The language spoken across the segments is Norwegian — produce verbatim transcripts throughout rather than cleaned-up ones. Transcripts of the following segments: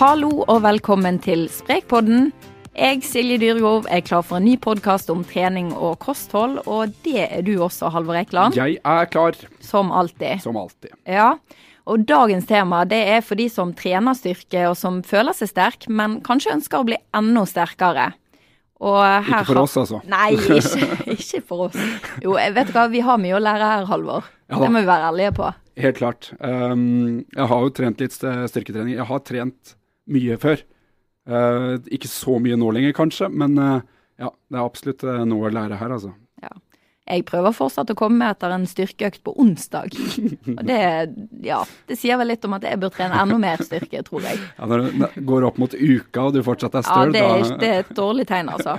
Hallo og velkommen til Sprekpodden. Jeg, Silje Dyrgård, er klar for en ny podcast om trening og kosthold, og det er du også, Halvor Ekeland. Jeg er klar. Som alltid. Som alltid. Ja, og dagens tema det er for de som trener styrke og som føler seg sterk, men kanskje ønsker å bli enda sterkere. Og her ikke for oss, altså. Nei, ikke, ikke for oss. Jo, vet du hva, vi har mye å lære her, Halvor. Ja, det må vi være ærlige på. Helt klart. Um, jeg har jo trent litt styrketrening. Jeg har trent mye før. Uh, ikke så mye nå lenger, kanskje, men uh, ja, det er absolutt uh, noe å lære her, altså. Ja. Jeg prøver fortsatt å komme etter en styrkeøkt på onsdag. Og det, ja, det sier vel litt om at jeg bør trene enda mer styrke, tror jeg. Ja, når det går opp mot uka og du fortsatt er støl, ja, det er, da... det er et dårlig tegn, altså.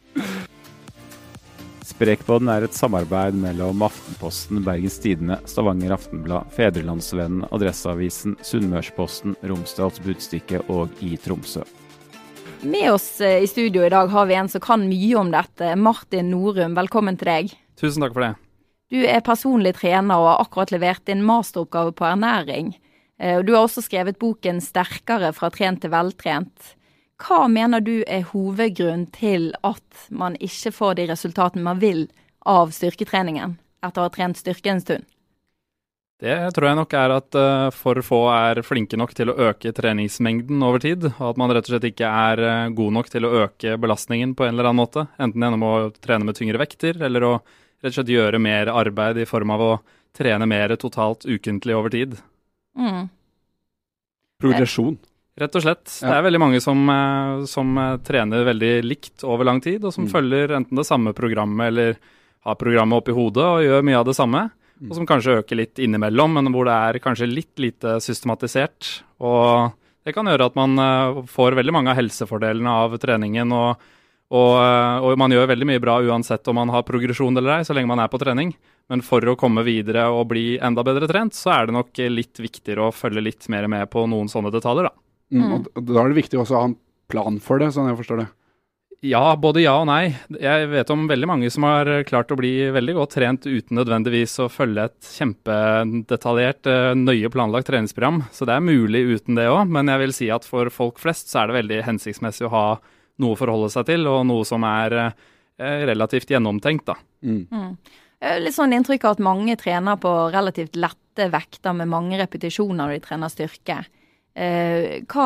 Sprekpodden er et samarbeid mellom Aftenposten, Bergens Tidende, Stavanger Aftenblad, Fedrelandsvennen, Adresseavisen, Sunnmørsposten, Romsdals Budstikke og i Tromsø. Med oss i studio i dag har vi en som kan mye om dette. Martin Norum, velkommen til deg. Tusen takk for det. Du er personlig trener og har akkurat levert din masteroppgave på ernæring. Du har også skrevet boken Sterkere fra trent til veltrent. Hva mener du er hovedgrunnen til at man ikke får de resultatene man vil av styrketreningen etter å ha trent styrke en stund? Det tror jeg nok er at uh, for få er flinke nok til å øke treningsmengden over tid, og at man rett og slett ikke er uh, god nok til å øke belastningen på en eller annen måte, enten gjennom å trene med tyngre vekter, eller å rett og slett gjøre mer arbeid i form av å trene mer totalt ukentlig over tid. Mm. Progresjon. Rett og slett. Ja. Det er veldig mange som, uh, som uh, trener veldig likt over lang tid, og som mm. følger enten det samme programmet, eller har programmet opp i hodet og gjør mye av det samme. Og som kanskje øker litt innimellom, men hvor det er kanskje litt lite systematisert. Og det kan gjøre at man uh, får veldig mange av helsefordelene av treningen, og, og, uh, og man gjør veldig mye bra uansett om man har progresjon eller ei, så lenge man er på trening. Men for å komme videre og bli enda bedre trent, så er det nok litt viktigere å følge litt mer med på noen sånne detaljer, da. Mm, og da er det viktig også å ha en plan for det, sånn jeg forstår det. Ja, både ja og nei. Jeg vet om veldig mange som har klart å bli veldig godt trent uten nødvendigvis å følge et kjempedetaljert, nøye planlagt treningsprogram. Så det er mulig uten det også, men jeg vil si at for folk flest så er det veldig hensiktsmessig å ha noe å forholde seg til, og noe som er eh, relativt gjennomtenkt, da. Mm. Mm. Litt sånn inntrykk av at mange trener på relativt lette vekter med mange repetisjoner når de trener styrke. Eh, hva,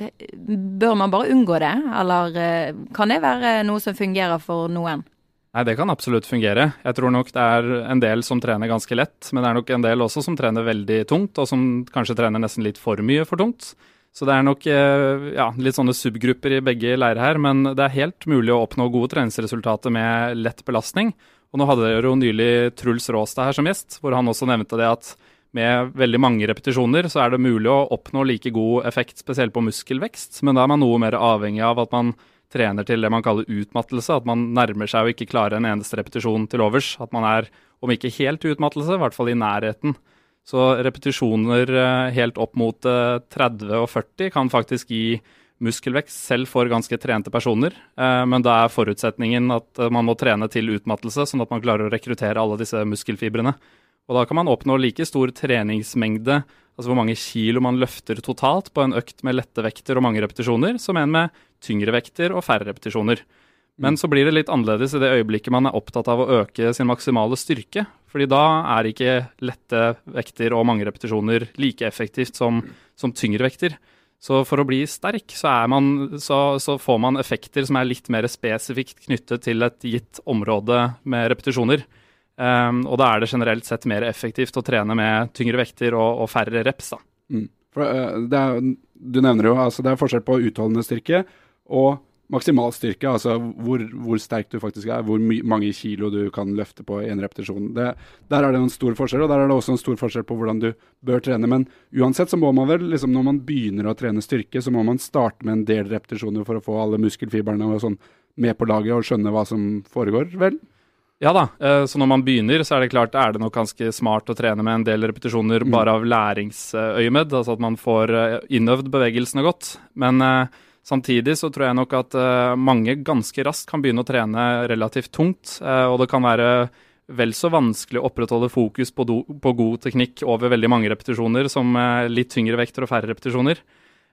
bør man bare unngå det, eller eh, kan det være noe som fungerer for noen? Nei, det kan absolutt fungere. Jeg tror nok det er en del som trener ganske lett, men det er nok en del også som trener veldig tungt, og som kanskje trener nesten litt for mye for tungt. Så det er nok eh, ja, litt sånne subgrupper i begge leirer her, men det er helt mulig å oppnå gode treningsresultater med lett belastning. Og nå hadde dere jo nylig Truls Råstad her som gjest, hvor han også nevnte det at med veldig mange repetisjoner så er det mulig å oppnå like god effekt, spesielt på muskelvekst, men da er man noe mer avhengig av at man trener til det man kaller utmattelse, at man nærmer seg å ikke klare en eneste repetisjon til overs, at man er, om ikke helt utmattelse, i hvert fall i nærheten. Så repetisjoner helt opp mot tretti og førti kan faktisk gi muskelvekst selv for ganske trente personer, men da er forutsetningen at man må trene til utmattelse, sånn at man klarer å rekruttere alle disse muskelfibrene. Og da kan man oppnå like stor treningsmengde, altså hvor mange kilo man løfter totalt på en økt med lette vekter og mange repetisjoner, som en med tyngre vekter og færre repetisjoner. Men så blir det litt annerledes i det øyeblikket man er opptatt av å øke sin maksimale styrke, fordi da er ikke lette vekter og mange repetisjoner like effektivt som, som tyngre vekter. Så for å bli sterk så, er man, så, så får man effekter som er litt mer spesifikt knyttet til et gitt område med repetisjoner. Um, og da er det generelt sett mer effektivt å trene med tyngre vekter og, og færre reps, da. Mm. For, uh, det er, du nevner jo, altså det er forskjell på utholdende styrke og maksimal styrke, altså hvor, hvor sterk du faktisk er, hvor my- mange kilo du kan løfte på i en repetisjon. Det, der er det en stor forskjell, og der er det også en stor forskjell på hvordan du bør trene. Men uansett så må man vel, liksom når man begynner å trene styrke, så må man starte med en del repetisjoner for å få alle muskelfiberne og sånn med på laget og skjønne hva som foregår, vel? Ja da, så når man begynner så er det klart er det nok ganske smart å trene med en del repetisjoner mm. bare av læringsøyemed, altså at man får innøvd bevegelsene godt. Men eh, samtidig så tror jeg nok at eh, mange ganske raskt kan begynne å trene relativt tungt, eh, og det kan være vel så vanskelig å opprettholde fokus på, do, på god teknikk over veldig mange repetisjoner som eh, litt tyngre vekter og færre repetisjoner.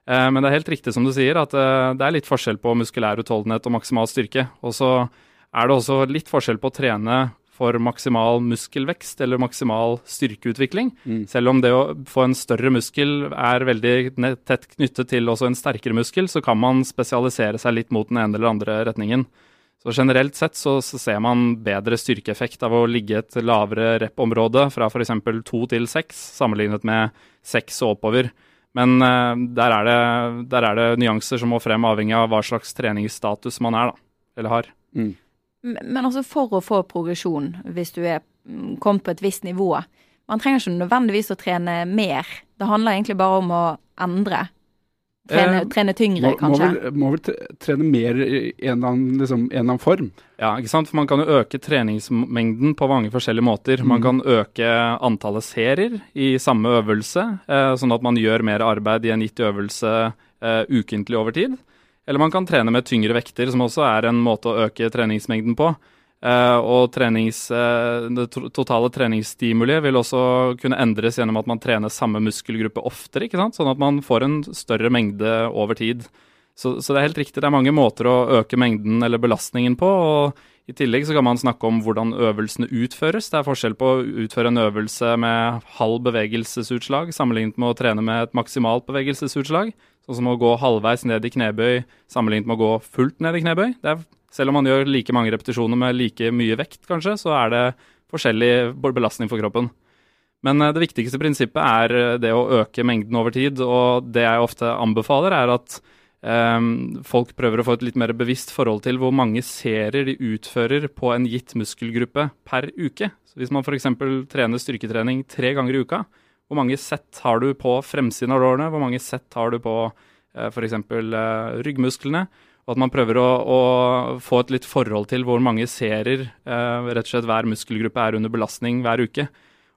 Eh, men det er helt riktig som du sier, at eh, det er litt forskjell på muskulær utholdenhet og maksimal styrke. Og så er det også litt forskjell på å trene for maksimal muskelvekst eller maksimal styrkeutvikling. Mm. Selv om det å få en større muskel er veldig tett knyttet til også en sterkere muskel, så kan man spesialisere seg litt mot den ene eller andre retningen. Så generelt sett så, så ser man bedre styrkeeffekt av å ligge et lavere rep-område fra for eksempel to til seks, sammenlignet med seks og oppover. Men uh, der, er det, der er det nyanser som må frem avhengig av hva slags treningsstatus man er da, eller har. Mm. Men altså for å få progresjon, hvis du er kommet på et visst nivå, man trenger ikke nødvendigvis å trene mer. Det handler egentlig bare om å endre. Trene, eh, trene tyngre, må, kanskje. Må vel, må vel trene mer i en eller annen, liksom, en eller annen form? Ja, ikke sant? For man kan jo øke treningsmengden på mange forskjellige måter. Mm. Man kan øke antallet serier i samme øvelse, eh, sånn at man gjør mer arbeid i en gitt øvelse eh, ukentlig over tid. Eller man kan trene med tyngre vekter, som også er en måte å øke treningsmengden på. Eh, og trenings, eh, det totale treningsstimuli vil også kunne endres gjennom at man trener samme muskelgruppe oftere, ikke sant? Sånn at man får en større mengde over tid. Så, så det er helt riktig, det er mange måter å øke mengden eller belastningen på, og i tillegg så kan man snakke om hvordan øvelsene utføres. Det er forskjell på å utføre en øvelse med halv bevegelsesutslag, sammenlignet med å trene med et maksimalt bevegelsesutslag. Sånn som å gå halvveis ned i knebøy, sammenlignet med å gå fullt ned i knebøy. Det er, selv om man gjør like mange repetisjoner med like mye vekt, kanskje, så er det forskjellig belastning for kroppen. Men det viktigste prinsippet er det å øke mengden over tid, og det jeg ofte anbefaler er at um, folk prøver å få et litt mer bevisst forhold til hvor mange serier de utfører på en gitt muskelgruppe per uke. Så hvis man for eksempel trener styrketrening tre ganger i uka, hvor mange sett har du på fremsiden av lårene, hvor mange sett har du på eh, for eksempel eh, ryggmusklene, og at man prøver å, å få et litt forhold til hvor mange serier eh, rett og slett hver muskelgruppe er under belastning hver uke.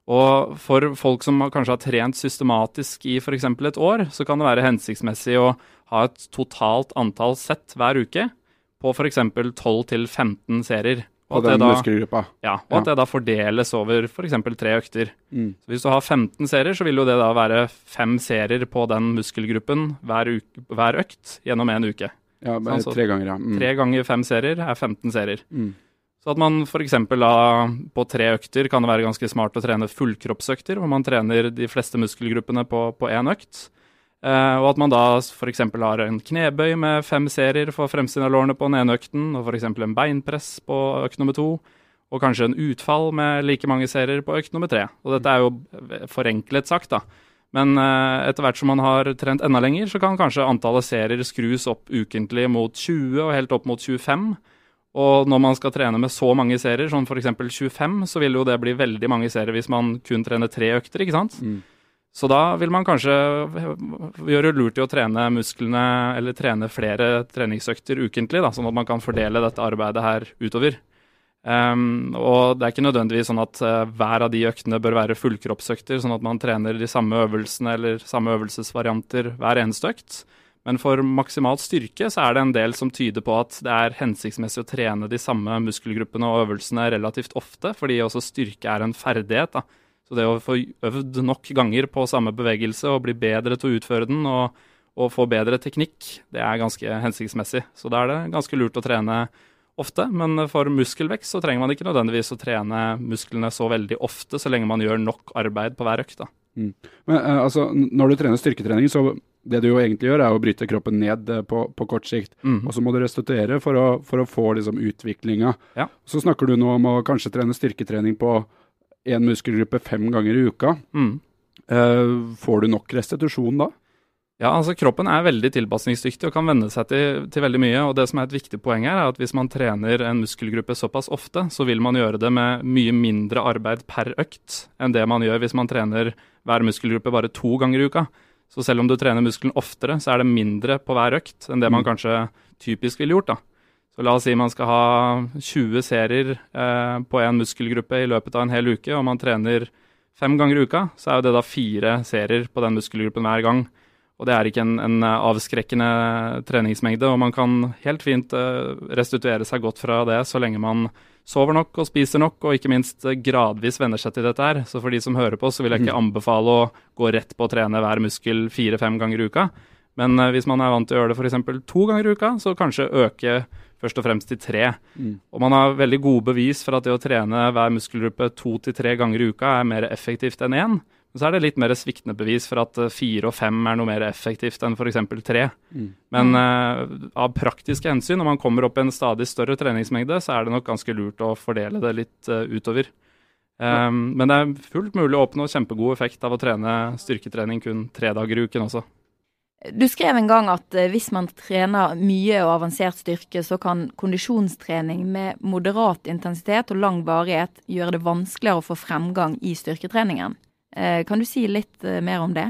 Og for folk som kanskje har trent systematisk i for eksempel et år, så kan det være hensiktsmessig å ha et totalt antall sett hver uke på for eksempel tolv til femten serier. Og den da, muskelgruppa. Ja, og ja. At det da fordeles over for eksempel tre økter. Mm. Så hvis du har femten serier, så vil jo det da være fem serier på den muskelgruppen hver, uke, hver økt gjennom en uke. Ja, bare sånn, tre ganger, ja. Mm. Tre ganger fem serier er femten serier. Mm. Så at man for eksempel da, på tre økter kan det være ganske smart å trene fullkroppsøkter, hvor man trener de fleste muskelgruppene på, på en økt. Uh, og at man da for eksempel har en knebøy med fem serier for fremsiden av lårene på den ene økten, og for eksempel en beinpress på økt nummer to, og kanskje en utfall med like mange serier på økt nummer tre. Og dette er jo forenklet sagt da. Men uh, etter hvert som man har trent enda lenger, så kan kanskje antallet serier skrus opp ukentlig mot tjue og helt opp mot tjuefem. Og når man skal trene med så mange serier, sånn for eksempel tjuefem, så vil jo det bli veldig mange serier hvis man kun trener tre økter, ikke sant? Mm. Så da vil man kanskje gjøre lurt i å trene musklene, eller trene flere treningsøkter ukentlig, da, sånn at man kan fordele dette arbeidet her utover. Um, og det er ikke nødvendigvis sånn at uh, hver av de øktene bør være fullkroppsøkter, sånn at man trener de samme øvelsene eller samme øvelsesvarianter hver eneste økt. Men for maksimal styrke så er det en del som tyder på at det er hensiktsmessig å trene de samme muskelgruppene og øvelsene relativt ofte, fordi også styrke er en ferdighet, da. Så det å få øvd nok ganger på samme bevegelse og bli bedre til å utføre den og, og få bedre teknikk, det er ganske hensiktsmessig. Så da er det ganske lurt å trene ofte, men for muskelvekst så trenger man ikke nødvendigvis å trene musklene så veldig ofte, så lenge man gjør nok arbeid på hver økt da. Mm. Men uh, altså, når du trener styrketrening, så det du jo egentlig gjør er å bryte kroppen ned uh, på, på kort sikt, mm. og så må du restituere for å, for å få liksom, utviklinga. Ja. Så snakker du nå om å kanskje trene styrketrening på en muskelgruppe fem ganger i uka. Mm. Uh, får du nok restitusjon da? Ja, altså kroppen er veldig tilpasningsdyktig og kan vende seg til, til veldig mye, og det som er et viktig poeng her er at hvis man trener en muskelgruppe såpass ofte, så vil man gjøre det med mye mindre arbeid per økt enn det man gjør hvis man trener hver muskelgruppe bare to ganger i uka. Så selv om du trener muskelen oftere, så er det mindre på hver økt enn det man kanskje typisk ville gjort da. Så la oss si man skal ha tjue serier eh, på en muskelgruppe i løpet av en hel uke, og man trener fem ganger i uka, så er jo det da fire serier på den muskelgruppen hver gang. Og det er ikke en, en avskrekkende treningsmengde, og man kan helt fint eh, restituere seg godt fra det, så lenge man sover nok og spiser nok, og ikke minst eh, gradvis venner seg til dette her. Så for de som hører på, så vil jeg ikke anbefale å gå rett på å trene hver muskel fire-fem ganger i uka. Men uh, hvis man er vant til å gjøre det for eksempel to ganger i uka, så kanskje øke først og fremst til tre. Mm. Og man har veldig gode bevis for at det å trene hver muskelgruppe to til tre ganger i uka er mer effektivt enn én. Men så er det litt mer sviktende bevis for at fire og fem er noe mer effektivt enn for eksempel tre. Mm. Men uh, av praktiske hensyn, når man kommer opp i en stadig større treningsmengde, så er det nok ganske lurt å fordele det litt uh, utover. Um, ja. Men det er fullt mulig å oppnå kjempegod effekt av å trene styrketrening kun tre dager i uken også. Du skrev en gang at uh, hvis man trener mye og avansert styrke, så kan kondisjonstrening med moderat intensitet og lang varighet gjøre det vanskeligere å få fremgang i styrketreningen. Uh, kan du si litt uh, mer om det?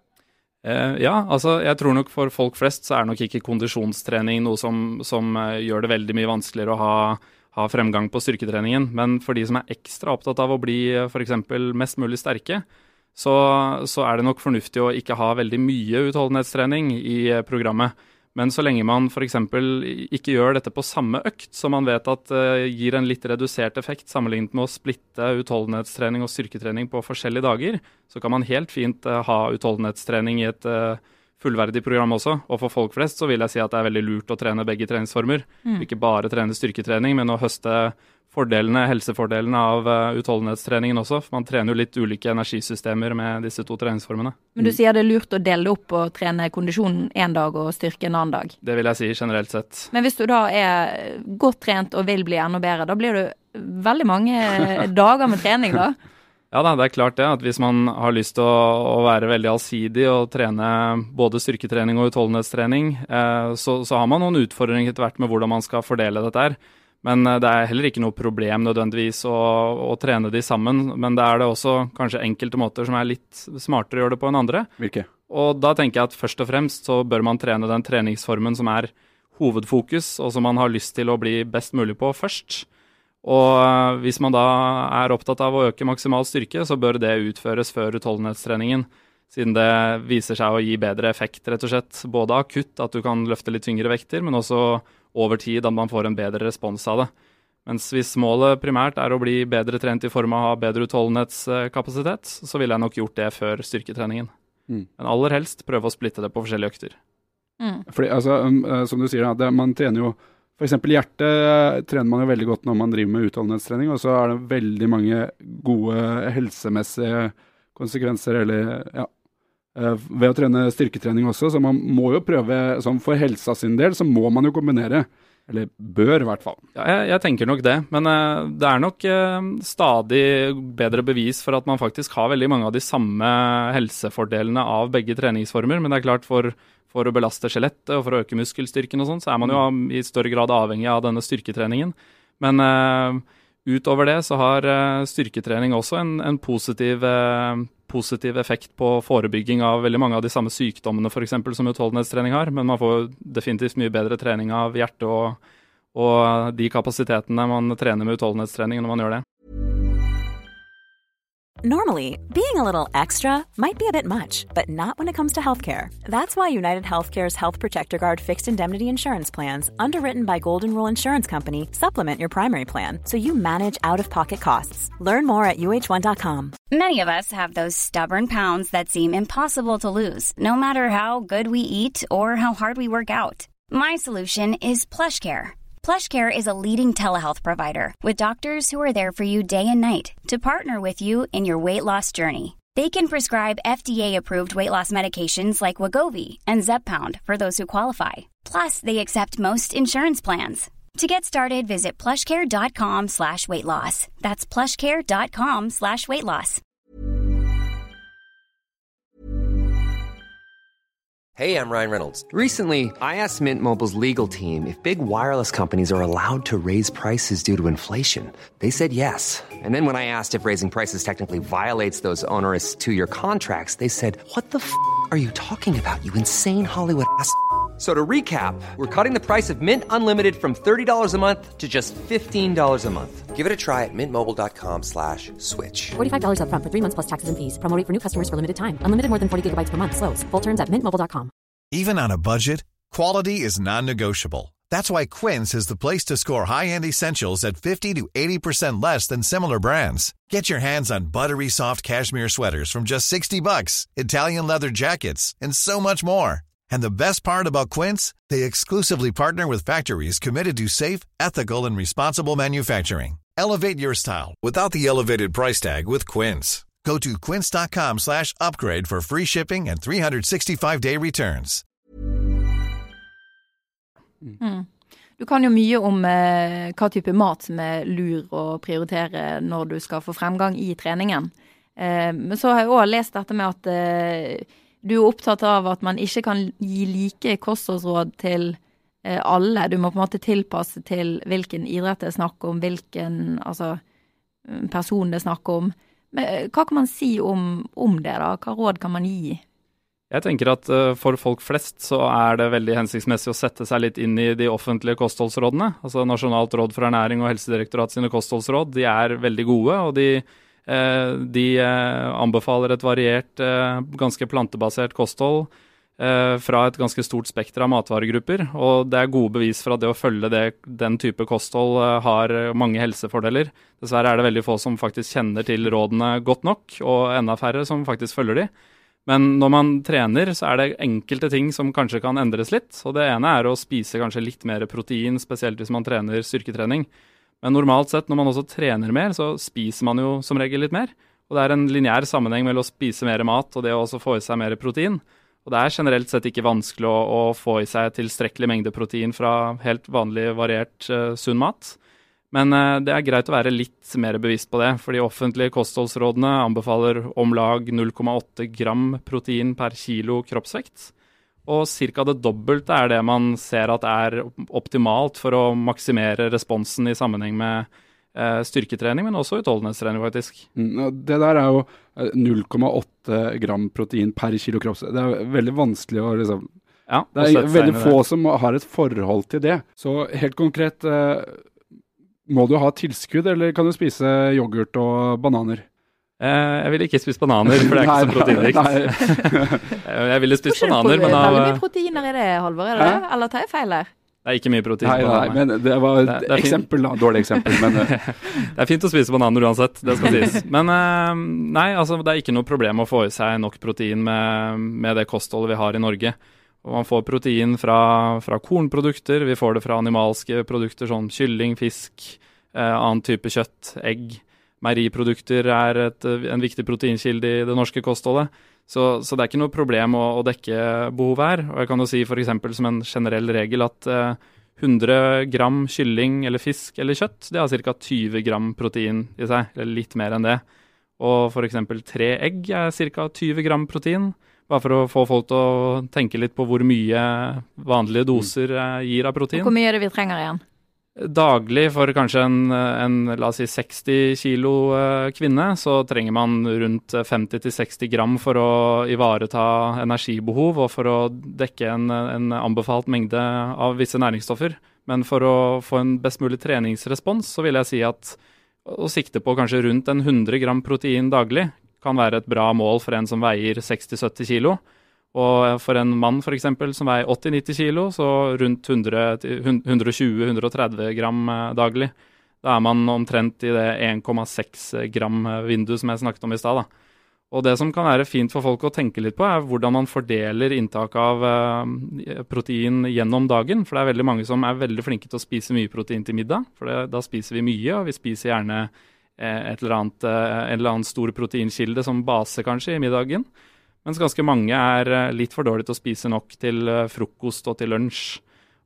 Uh, ja, altså jeg tror nok for folk flest så er nok ikke kondisjonstrening noe som, som uh, gjør det veldig mye vanskeligere å ha, ha fremgang på styrketreningen. Men for de som er ekstra opptatt av å bli uh, for eksempel mest mulig sterke, Så, så er det nok fornuftig å ikke ha veldig mye utholdenhetstrening i programmet. Men så lenge man for eksempel ikke gjør dette på samme økt, så man vet at uh, gir en litt redusert effekt sammenlignet med å splitte utholdenhetstrening og styrketrening på forskjellige dager, så kan man helt fint uh, ha utholdenhetstrening i et uh, fullverdig program også. Og for folk flest så vil jeg si at det er veldig lurt å trene begge treningsformer. Mm. Ikke bare trene styrketrening, men å høste fordelene, helsefordelene av uh, utholdenhetstreningen også. For man trener jo litt ulike energisystemer med disse to treningsformene. Men du sier det er lurt å dele opp og trene kondisjon en dag og styrke en annen dag? Det vil jeg si generelt sett. Men hvis du da er godt trent og vil bli enda bedre, da blir det veldig mange dager med trening da? Ja da, det er klart det, at hvis man har lyst til å, å være veldig allsidig og trene både styrketrening og utholdenhetstrening, eh, så, så har man noen utfordringer etter hvert med hvordan man skal fordele dette her. Men det er heller ikke noe problem nødvendigvis å, å trene de sammen, men det er det også kanskje enkelte måter som er litt smartere å gjøre det på enn andre. Hvilke? Og da tenker jeg at først og fremst så bør man trene den treningsformen som er hovedfokus, og som man har lyst til å bli best mulig på først. Og hvis man da er opptatt av å øke maksimal styrke, så bør det utføres før utholdenhetstreningen, siden det viser seg å gi bedre effekt, rett og slett. Både akutt, at du kan løfte litt tyngre vekter, men også over tid at man får en bedre respons av det. Mens hvis målet primært er å bli bedre trent i form av å ha bedre utholdenhetskapasitet, så ville jeg nok gjort det før styrketreningen. Mm. Men aller helst prøve å splitte det på forskjellige økter. Mm. Fordi, altså, um, som du sier, da, det, man trener jo, for eksempel hjertet trener man jo veldig godt når man driver med utholdenhetstrening, og så er det veldig mange gode helsemessige konsekvenser, eller ja, ved å trene styrketrening også, så man må jo prøve, sånn for helsa sin del, så må man jo kombinere, eller bør i hvert fall. Ja, jeg, jeg tenker nok det, men uh, det er nok uh, stadig bedre bevis for at man faktisk har veldig mange av de samme helsefordelene av begge treningsformer, men det er klart for, for å belaste skjelettet og for å øke muskelstyrken og sånn, så er man jo i større grad avhengig av denne styrketreningen. Men uh, utover det så har uh, styrketrening også en, en positiv uh, positiv effekt på forebygging av veldig mange av de samme sykdommene for eksempel som utholdenhetstrening har, men man får definitivt mye bedre trening av hjerte og, og de kapasitetene man trener med utholdenhetstrening når man gjør det. Normally, being a little extra might be a bit much, but not when it comes to healthcare. That's why United Healthcare's Health Protector Guard fixed indemnity insurance plans, underwritten by Golden Rule Insurance Company, supplement your primary plan so you manage out-of-pocket costs. Learn more at U H one dot com. Many of us have those stubborn pounds that seem impossible to lose, no matter how good we eat or how hard we work out. My solution is PlushCare. PlushCare is a leading telehealth provider with doctors who are there for you day and night to partner with you in your weight loss journey. They can prescribe F D A-approved weight loss medications like Wegovy and Zepbound for those who qualify. Plus, they accept most insurance plans. To get started, visit plushcare.com slash weight loss. That's plushcare.com slash weight loss. Hey, I'm Ryan Reynolds. Recently, I asked Mint Mobile's legal team if big wireless companies are allowed to raise prices due to inflation. They said yes. And then when I asked if raising prices technically violates those onerous two-year contracts, they said, what the f*** are you talking about, you insane Hollywood ass f- So to recap, we're cutting the price of Mint Unlimited from thirty dollars a month to just fifteen dollars a month. Give it a try at mintmobile.com slash switch. forty-five dollars up front for three months plus taxes and fees. Promo rate for new customers for limited time. Unlimited more than forty gigabytes per month. Slows full terms at mint mobile dot com. Even on a budget, quality is non-negotiable. That's why Quince is the place to score high-end essentials at fifty to eighty percent less than similar brands. Get your hands on buttery soft cashmere sweaters from just sixty bucks, Italian leather jackets, and so much more. And the best part about Quince, they exclusively partner with factories committed to safe, ethical, and responsible manufacturing. Elevate your style without the elevated price tag with Quince. Go to quince.com slash upgrade for free shipping and three sixty-five day returns. Mm. Du kan jo mye om eh, hva type mat som er lur å prioritere når du skal få fremgang i treningen. Eh, men så har jeg også lest dette med at eh, du er opptatt av at man ikke kan gi like kostholdsråd til eh, alle. Du må på en måte tilpasse til hvilken idrett det er snakk om, hvilken altså, person det er snakk om. Men hva kan man si om, om det da? Hva råd kan man gi? Jeg tenker at uh, for folk flest så er det veldig hensiktsmessig å sette seg litt inn i de offentlige kostholdsrådene. Altså Nasjonalt råd for ernæring og Helsedirektorat sine kostholdsråd, de er veldig gode, og de, uh, de uh, anbefaler et variert, uh, ganske plantebasert kosthold uh, fra et ganske stort spekter av matvaregrupper, og det er gode bevis for at det å følge det, den type kosthold uh, har mange helsefordeler. Dessverre er det veldig få som faktisk kjenner til rådene godt nok, og enda færre som faktisk følger de. Men når man trener, så er det enkelte ting som kanskje kan endres litt. Og det ene er å spise kanskje litt mer protein, spesielt hvis man trener styrketrening. Men normalt sett, når man også trener mer, så spiser man jo som regel litt mer. Og det er en lineær sammenheng mellom å spise mer mat og det å også få i seg mer protein. Og det er generelt sett ikke vanskelig å, å få i seg tilstrekkelig mengde protein fra helt vanlig variert uh, sunn mat. Men eh, det er greit å være litt mer bevisst på det, for de offentlige kostholdsrådene anbefaler om lag null komma åtte gram protein per kilo kroppsvekt. Og cirka det dobbelte er det man ser at er optimalt for å maksimere responsen i sammenheng med eh, styrketrening, men også utholdenhetstrening faktisk. Mm, det der er jo null komma åtte gram protein per kilo kroppsvekt. Det er veldig vanskelig å liksom... Ja, det er veldig få som har et forhold til det. Så helt konkret... Eh, Må du ha tilskudd, eller kan du spise yoghurt og bananer? Eh, jeg vil ikke spise bananer, for det er ikke så proteinrikt. Jeg ville spist bananer, men... Det er veldig mye proteiner i det, Halvor, er det det? Eller tar jeg feil her? Det er ikke mye protein. Nei, nei, men det var et det, det eksempel, da. Dårlig eksempel, men... Det er fint å spise bananer uansett, det skal sies. Men nei, altså, det er ikke noe problem å få i seg nok protein med, med det kostholdet vi har i Norge. Og man får protein fra, fra kornprodukter, vi får det fra animalske produkter som kylling, fisk, eh, annen type kjøtt, egg. Meieriprodukter er et, en viktig proteinkilde i det norske kostholdet. Så, så det er ikke noe problem å, å dekke behov her. Og jeg kan jo si for eksempel som en generell regel at eh, hundre gram kylling eller fisk eller kjøtt, det har ca. tjue gram protein i seg, eller litt mer enn det. Og for eksempel tre egg er ca. tjue gram protein. Bare for å få folk til å tenke litt på hvor mye vanlige doser gir av protein. Og hvor mye er det vi trenger igjen? Daglig for kanskje en, en la oss si seksti kilo kvinne, så trenger man rundt femti til seksti gram for å ivareta energibehov og for å dekke en, en anbefalt mengde av visse næringsstoffer. Men for å få en best mulig treningsrespons, så vil jeg si at å sikte på kanskje rundt en hundre gram protein daglig, kan være et bra mål for en som veier seksti til sytti kilo. Og for en mann for eksempel som veier åtti til nitti kilo, så rundt hundre til hundre og tjue til hundre og tretti gram daglig. Da er man omtrent i det en komma seks gram vindu som jeg snakket om i stad. Og det som kan være fint for folk å tenke litt på, er hvordan man fordeler inntak av uh, protein gjennom dagen. For det er veldig mange som er veldig flinke til å spise mye protein til middag. For det, da spiser vi mye, og vi spiser gjerne et eller annet, en eller annen stor proteinkilde som base kanskje i middagen. Mens ganske mange er litt for dårlige til å spise nok til frokost og til lunsj.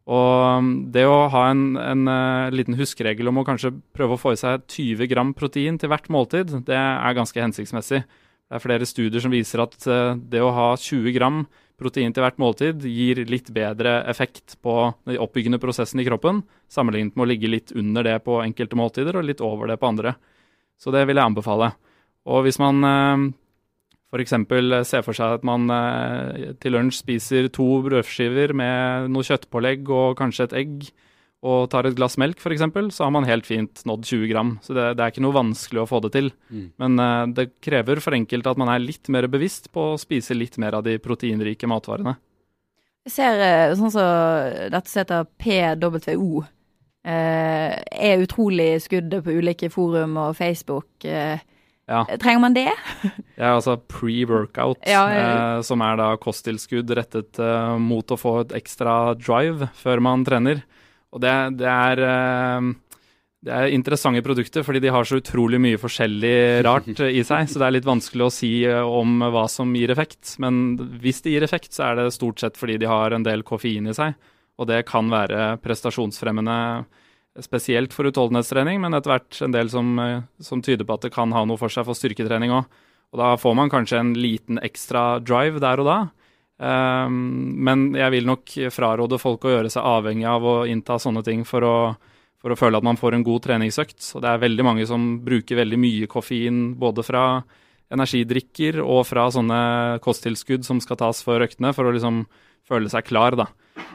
Og det å ha en, en liten huskeregel om å kanskje prøve å få i seg tjue gram protein til hvert måltid, det er ganske hensiktsmessig. Det er flere studier som viser at det å ha tjue gram protein til hvert måltid gir litt bedre effekt på de oppbyggende prosessene i kroppen, sammenlignet med å ligge litt under det på enkelte måltider og litt over det på andre. Så det vil jeg anbefale. Og hvis man eh, for eksempel ser for seg at man eh, til lunsj spiser to brødskiver med noe kjøttpålegg og kanskje et egg, og tar et glass melk for eksempel, så har man helt fint nådd tjue gram. Så det, det er ikke noe vanskelig å få det til. Mm. Men eh, det krever for enkelt at man er litt mer bevisst på å spise litt mer av de proteinrike matvarene. Jeg ser sånn som dette som heter P W O, Uh, er utrolig skuddet på ulike forum og Facebook. Uh, Ja. Trenger man det? Det er altså pre-workout, Ja, ja. eh, som er da kosttilskudd rettet eh, mot å få et ekstra drive før man trener. Og det, det er... Eh, Det er interessante produkter, fordi de har så utrolig mye forskjellig rart i seg, så det er litt vanskelig å si om hva som gir effekt. Men hvis det gir effekt, så er det stort sett fordi de har en del koffein i seg, og det kan være prestasjonsfremmende, spesielt for utholdenhetstrening, men etter hvert en del som, som tyder på at det kan ha noe for seg for styrketrening også. Og da får man kanskje en liten ekstra drive der og da. Um, men jeg vil nok fraråde folk å gjøre seg avhengig av å innta sånne ting for å for å føle at man får en god treningsøkt. Og det er veldig mange som bruker veldig mye koffein, både fra energidrikker og fra sånne kosttilskudd som skal tas for øktene, for å liksom føle seg klar, da.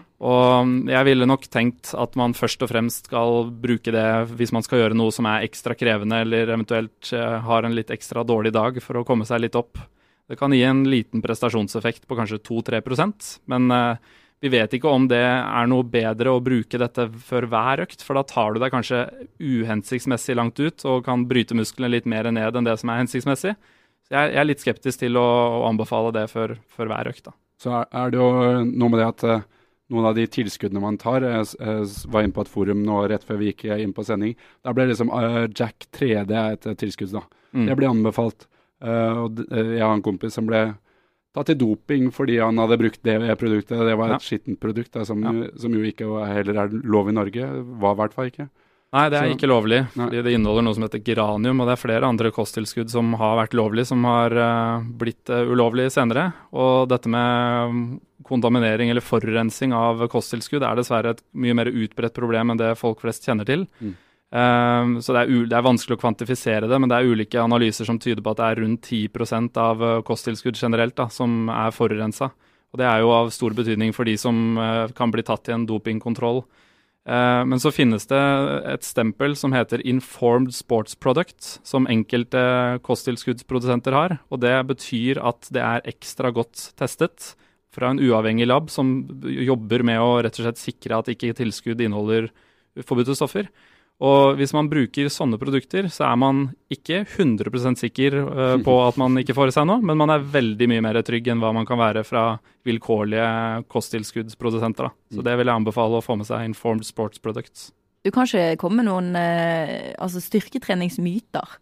Og jeg ville nok tenkt at man først og fremst skal bruke det hvis man skal gjøre noe som er ekstra krevende, eller eventuelt har en litt ekstra dårlig dag for å komme seg litt opp. Det kan gi en liten prestasjonseffekt på kanskje to til tre prosent, men vi vet ikke om det er noe bedre å bruke dette før hver økt, for da tar du deg kanskje uhensiktsmessig langt ut og kan bryte musklene litt mer ned enn det som er hensiktsmessig. Så jeg, jeg er litt skeptisk til å, å anbefale det før, før hver økt, da. Så er, er det jo noe med det at uh, noen av de tilskuddene man tar, jeg, jeg var inne på et forum nå rett før vi gikk inn på sending, da ble liksom uh, Jack tre D et tilskudd da. Mm. Det ble anbefalt. Uh, og uh, jeg har en kompis som ble tatt til doping fordi han hadde brukt det produktet. Det var et ja. skittent produkt da, som, ja. som jo ikke heller er lov i Norge. Var i hvert fall ikke. Nei, det er Så, ikke lovlig, nei. fordi det inneholder noe som heter geranium, og det er flere andre kosttilskudd som har vært lovlige, som har uh, blitt uh, ulovlige senere. Og dette med kontaminering eller forurensing av kosttilskudd er dessverre et mye mer utbredt problem enn det folk flest kjenner til. Mm. Um, så det er, det er vanskelig å kvantifisere det, men det er ulike analyser som tyder på at det er rundt ti prosent av uh, kosttilskudd generelt da, som er forurenset. Og det er jo av stor betydning for de som uh, kan bli tatt i en dopingkontroll. Uh, men så finnes det et stempel som heter Informed Sports Product, som enkelte kosttilskuddsprodusenter har, og det betyr at det er ekstra godt testet fra en uavhengig lab som jobber med å rett og slett sikre at ikke tilskudd inneholder forbudte stoffer. Og hvis man bruker sånne produkter, så er man ikke hundre prosent sikker uh, på at man ikke får i seg noe, men man er veldig mye mer trygg enn hva man kan være fra vilkårlige kosttilskuddsprodusenter. Da. Så det vil jeg anbefale å få med seg Informed Sports Products. Du kan ikke komme med noen uh, altså styrketreningsmyter?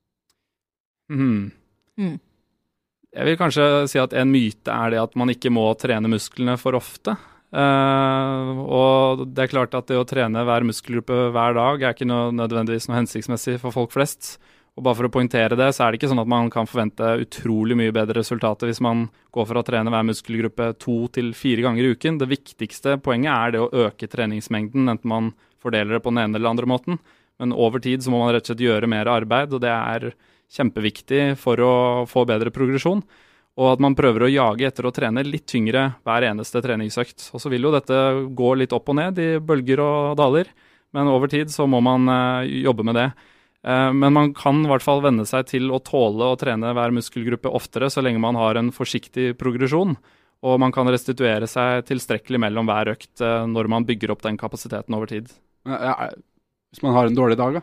Mm. Mm. Jeg vil kanskje si at en myte er det at man ikke må trene musklene for ofte. Uh, og det er klart at det å trene hver muskelgruppe hver dag er ikke noe, nødvendigvis noe hensiktsmessig for folk flest. Og bare for å poengtere det, så er det ikke sånn at man kan forvente utrolig mye bedre resultater hvis man går for å trene hver muskelgruppe to til fire ganger i uken. Det viktigste poenget er det å øke treningsmengden, enten man fordeler det på den ene eller andre måten. Men over tid så må man rett og slett gjøre mer arbeid, og det er kjempeviktig for å få bedre progresjon. Og at man prøver å jage etter å trene litt tyngre hver eneste treningsøkt. Og så vil jo dette gå litt opp og ned i bølger og daler, men over tid så må man uh, jobbe med det. Uh, men man kan i hvert fall venne seg til å tåle å trene hver muskelgruppe oftere, så lenge man har en forsiktig progresjon, og man kan restituere seg tilstrekkelig mellom hver økt uh, når man bygger opp den kapasiteten over tid. Ja, hvis man har en dårlig dag, da?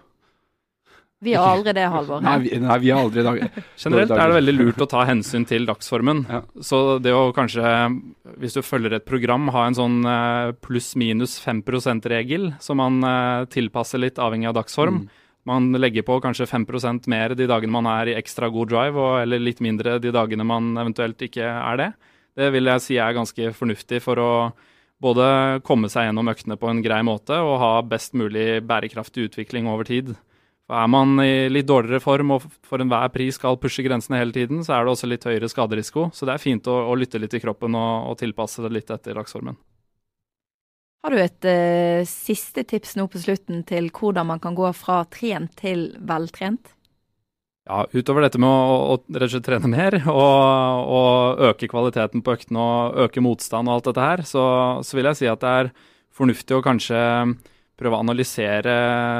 Vi har aldri det, Halvor. Nei, vi, nei, vi har aldri dag. Generelt er det veldig lurt å ta hensyn til dagsformen. Ja. Så det å kanskje, hvis du følger et program, ha en sånn pluss-minus fem prosent-regel, som man tilpasser litt avhengig av dagsform. Mm. Man legger på kanskje fem prosent mer de dagene man er i ekstra god drive, og, eller litt mindre de dagene man eventuelt ikke er det. Det vil jeg si er ganske fornuftig for å både komme seg gjennom øktene på en grei måte, og ha best mulig bærekraftig utvikling over tid. Er man i litt dårligere form og for enhver pris skal pushe grensene hele tiden, så er det også litt høyere skaderisiko. Så det er fint å, å lytte litt i kroppen og, og tilpasse det litt etter dagsformen. Har du et uh, siste tips nå på slutten til hvordan man kan gå fra trent til veltrent? Ja, utover dette med å, å rett og slett trene mer og, og øke kvaliteten på øktene og øke motstand og alt dette her, så, så vil jeg si at det er fornuftig å kanskje prøve å analysere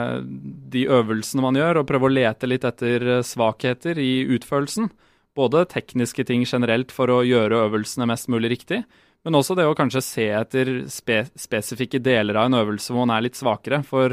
de øvelsene man gjør, og prøve å lete litt etter svakheter i utførelsen. Både tekniske ting generelt for å gjøre øvelsene mest mulig riktig, men også det å kanskje se etter spe- spesifikke deler av en øvelse hvor man er litt svakere. For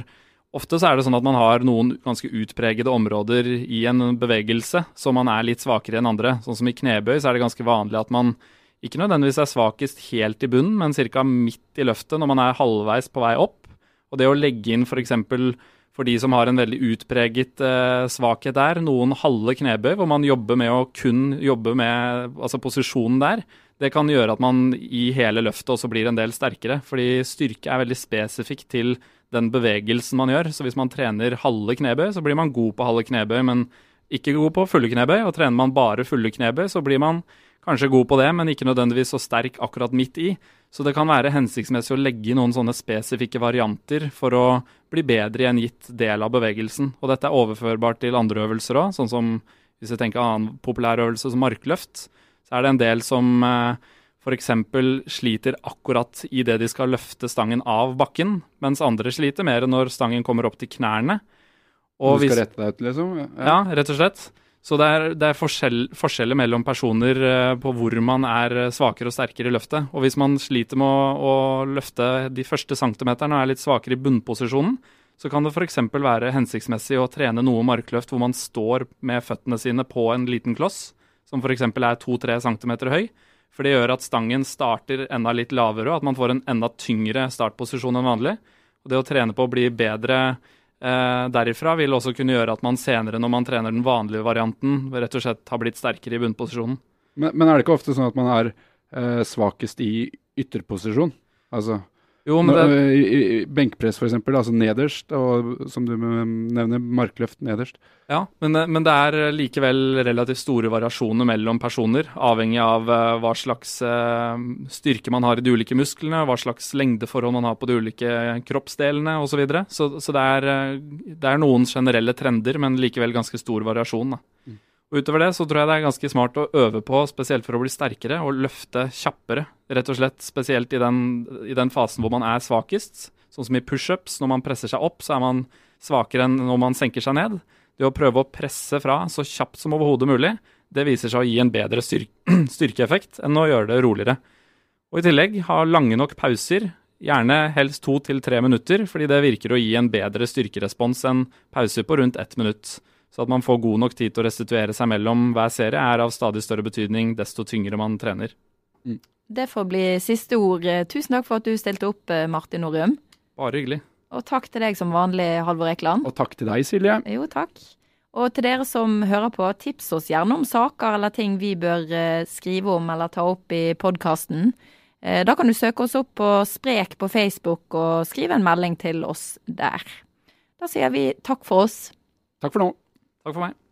Ofte så er det sånn at man har noen ganske utpregede områder i en bevegelse som man er litt svakere enn andre. Sånn som i knebøy så er det ganske vanlig at man ikke nødvendigvis er svakest helt i bunnen, men cirka midt i løftet når man er halvveis på vei opp. Og det å legge inn for eksempel for de som har en veldig utpreget eh, svakhet der, noen halve knebøy hvor man jobber med å kun jobbe med altså posisjonen der, det kan gjøre at man i hele løftet også blir en del sterkere, fordi styrke er veldig spesifikk til den bevegelsen man gjør. Så hvis man trener halve knebøy, så blir man god på halve knebøy, men ikke god på fulle knebøy. Og trener man bare fulle knebøy, så blir man kanskje god på det, men ikke nødvendigvis så sterk akkurat midt i. Så det kan være hensiktsmessig å legge i noen sånne spesifikke varianter for å bli bedre i en gitt del av bevegelsen. Og dette er overførbart til andre øvelser også, sånn som hvis jeg tenker annen populær øvelse som markløft, så er det en del som eh, for eksempel sliter akkurat i det de skal løfte stangen av bakken, mens andre sliter mer når stangen kommer opp til knærne. Og du skal hvis, rette deg ut, liksom? Ja, ja rett og slett. Så det er, det er forskjell, forskjeller mellom personer uh, på hvor man er svakere og sterkere i løftet. Og hvis man sliter med å, å løfte de første centimeterne og er litt svakere i bunnposisjonen, så kan det for eksempel være hensiktsmessig å trene noe markløft hvor man står med føttene sine på en liten kloss, som for eksempel er to til tre centimeter høy. For det gjør at stangen starter enda litt lavere, og at man får en enda tyngre startposisjon enn vanlig. Og det å trene på å bli bedre eh, derifra vil også kunne gjøre at man senere, når man trener den vanlige varianten, rett og slett har blitt sterkere i bunnposisjonen. Men, men er det ikke ofte sånn at man er eh, svakest i ytterposisjon? Altså, jo, men når, det... i, i benkpress for eksempel, altså nederst, og som du nevner, markløft nederst. Ja, men, men det er likevel relativt store variasjoner mellom personer, avhengig av uh, hva slags uh, styrke man har i de ulike musklene, hva slags lengdeforhold man har på de ulike kroppsdelene og så videre. Så, så det, er, uh, det er noen generelle trender, men likevel ganske stor variasjon. Da. Mm. Og utover det så tror jeg det er ganske smart å øve på, spesielt for å bli sterkere, og løfte kjappere, rett og slett, spesielt i den, i den fasen hvor man er svakest. Sånn som i push-ups, når man presser seg opp, så er man svakere enn når man senker seg ned. Det å prøve å presse fra så kjapt som overhodet mulig, det viser seg å gi en bedre styrke, styrkeeffekt enn å gjøre det roligere. Og i tillegg ha lange nok pauser, gjerne helst to til tre minutter, fordi det virker å gi en bedre styrkerespons enn pauser på rundt ett minutt. Så at man får god nok tid til å restituere seg mellom hver serie er av stadig større betydning, desto tyngre man trener. Mm. Det får bli siste ord. Tusen takk for at du stilte opp, Martin Norum. Bare hyggelig. Og takk til deg som vanlig, Halvor Ekeland. Og takk til deg, Silje. Jo, takk. Og til dere som hører på, tips oss gjerne om saker eller ting vi bør skrive om eller ta opp i podcasten. Da kan du søke oss opp på Sprek på Facebook og skrive en melding til oss der. Da sier vi takk for oss. Takk for nå. Takk for meg.